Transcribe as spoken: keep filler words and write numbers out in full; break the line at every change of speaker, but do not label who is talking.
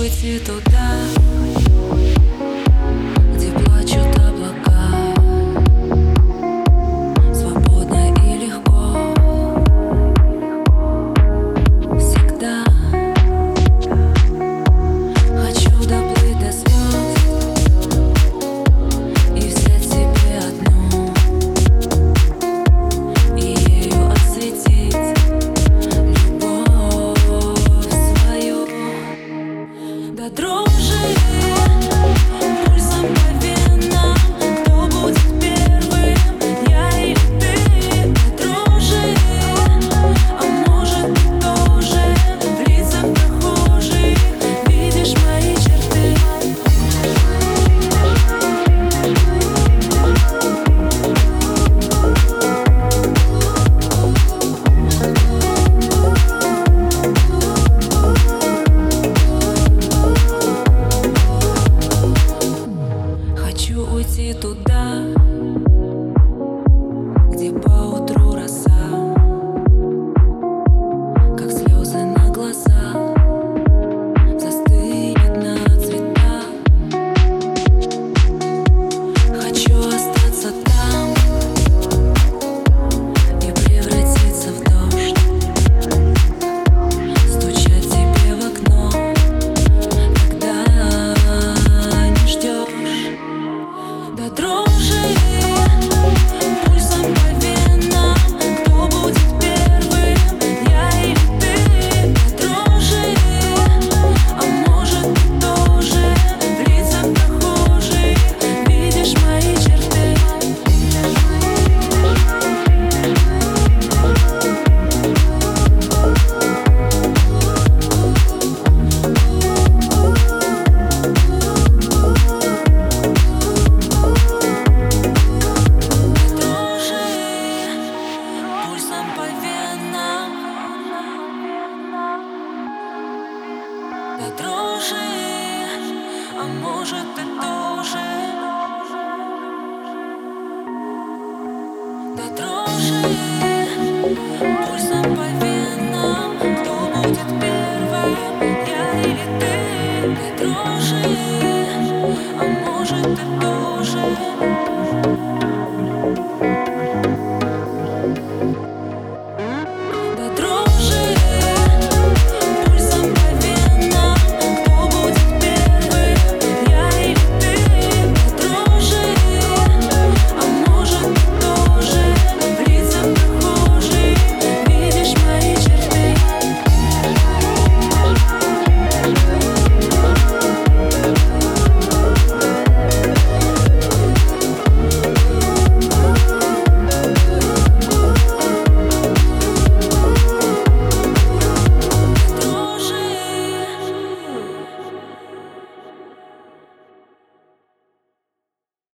уйти туда, где плачут облака, свободно и легко. Всегда хочу доплыть до звезд и взять себе одну, и ею осветить любовь свою. До дрожи пульсом по венам, кто будет первым, я или ты? До дрожи, а может быть тоже в лицах прохожих видишь мои черты. Хочу уйти туда, где поутру роса, как слезы на глазах, застынет на цветах. Хочу остаться там и превратиться в дождь, стучать тебе в окно, когда не ждешь. До дрожи пульсом по венам, кто будет первым, я или ты? До дрожи, а может быть тоже в лицах прохожих видишь мои черты. Пульсом по венам, до дрожи, а может и то.